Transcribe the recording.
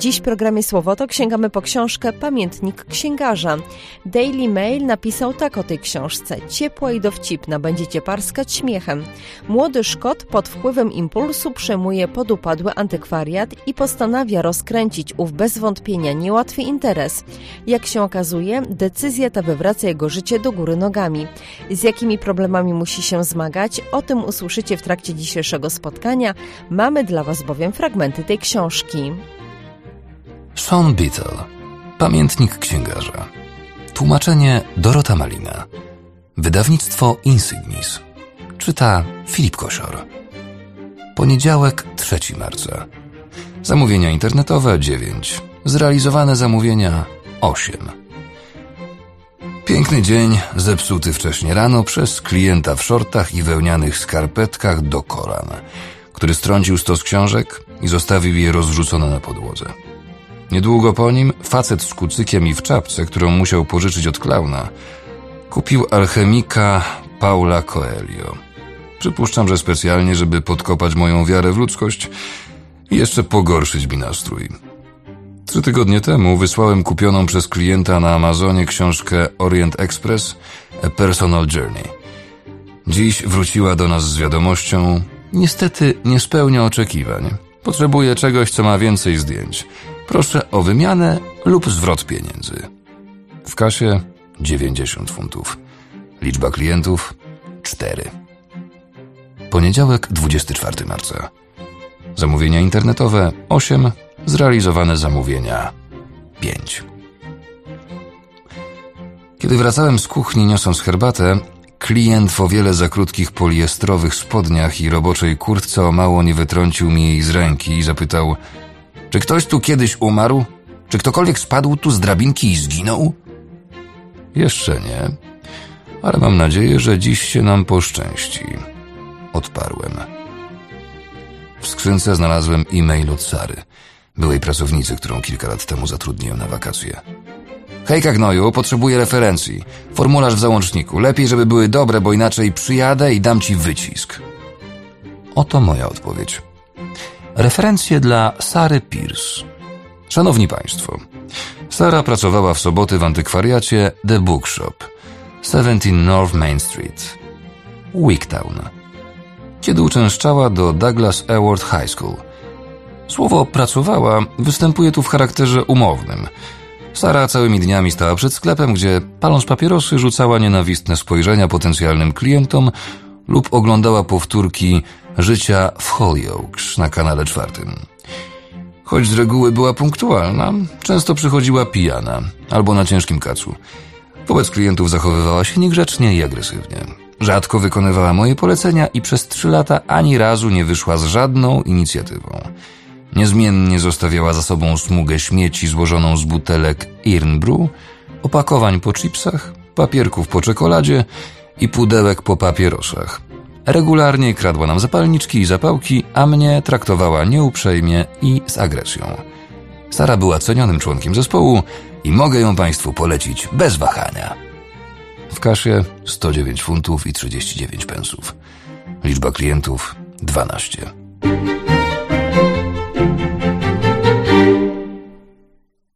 Dziś w programie Słowotok sięgamy po książkę Pamiętnik księgarza. Daily Mail napisał tak o tej książce. Ciepła i dowcipna, będziecie parskać śmiechem. Młody Szkot pod wpływem impulsu przejmuje podupadły antykwariat i postanawia rozkręcić ów bez wątpienia niełatwy interes. Jak się okazuje, decyzja ta wywraca jego życie do góry nogami. Z jakimi problemami musi się zmagać? O tym usłyszycie w trakcie dzisiejszego spotkania. Mamy dla Was bowiem fragmenty tej książki. Sean Beatle. Pamiętnik księgarza. Tłumaczenie Dorota Malina. Wydawnictwo Insignis. Czyta Filip Kosior. Poniedziałek, 3 marca. Zamówienia internetowe 9. Zrealizowane zamówienia 8. Piękny dzień, zepsuty wcześnie rano przez klienta w szortach i wełnianych skarpetkach do kolan, który strącił stos książek i zostawił je rozrzucone na podłodze. Niedługo po nim facet z kucykiem i w czapce, którą musiał pożyczyć od klauna, kupił alchemika Paula Coelho. Przypuszczam, że specjalnie, żeby podkopać moją wiarę w ludzkość i jeszcze pogorszyć mi nastrój. 3 tygodnie temu wysłałem kupioną przez klienta na Amazonie książkę Orient Express A Personal Journey. Dziś wróciła do nas z wiadomością: niestety nie spełnia oczekiwań. Potrzebuję czegoś, co ma więcej zdjęć. Proszę o wymianę lub zwrot pieniędzy. W kasie 90 funtów. Liczba klientów 4. Poniedziałek, 24 marca. Zamówienia internetowe 8. Zrealizowane zamówienia 5. Kiedy wracałem z kuchni niosąc herbatę, klient w o wiele za krótkich poliestrowych spodniach i roboczej kurtce o mało nie wytrącił mi jej z ręki i zapytał: czy ktoś tu kiedyś umarł? Czy ktokolwiek spadł tu z drabinki i zginął? Jeszcze nie, ale mam nadzieję, że dziś się nam poszczęści. Odparłem. W skrzynce znalazłem e-mail od Sary, byłej pracownicy, którą kilka lat temu zatrudniłem na wakacje. Hejka gnoju, potrzebuję referencji. Formularz w załączniku. Lepiej, żeby były dobre, bo inaczej przyjadę i dam ci wycisk. Oto moja odpowiedź. Referencje dla Sary Pierce. Szanowni Państwo, Sara pracowała w soboty w antykwariacie The Bookshop, 17 North Main Street, Wigtown, kiedy uczęszczała do Douglas Award High School. Słowo pracowała występuje tu w charakterze umownym. Sara całymi dniami stała przed sklepem, gdzie paląc papierosy rzucała nienawistne spojrzenia potencjalnym klientom lub oglądała powtórki Życia w Hollyoaks na kanale 4. Choć z reguły była punktualna, często przychodziła pijana albo na ciężkim kacu. Wobec klientów zachowywała się niegrzecznie i agresywnie. Rzadko wykonywała moje polecenia i przez 3 lata ani razu nie wyszła z żadną inicjatywą. Niezmiennie zostawiała za sobą smugę śmieci złożoną z butelek Irn-Bru, opakowań po chipsach, papierków po czekoladzie i pudełek po papierosach. Regularnie kradła nam zapalniczki i zapałki, a mnie traktowała nieuprzejmie i z agresją. Sara była cenionym członkiem zespołu i mogę ją Państwu polecić bez wahania. W kasie 109 funtów i 39 pensów. Liczba klientów 12.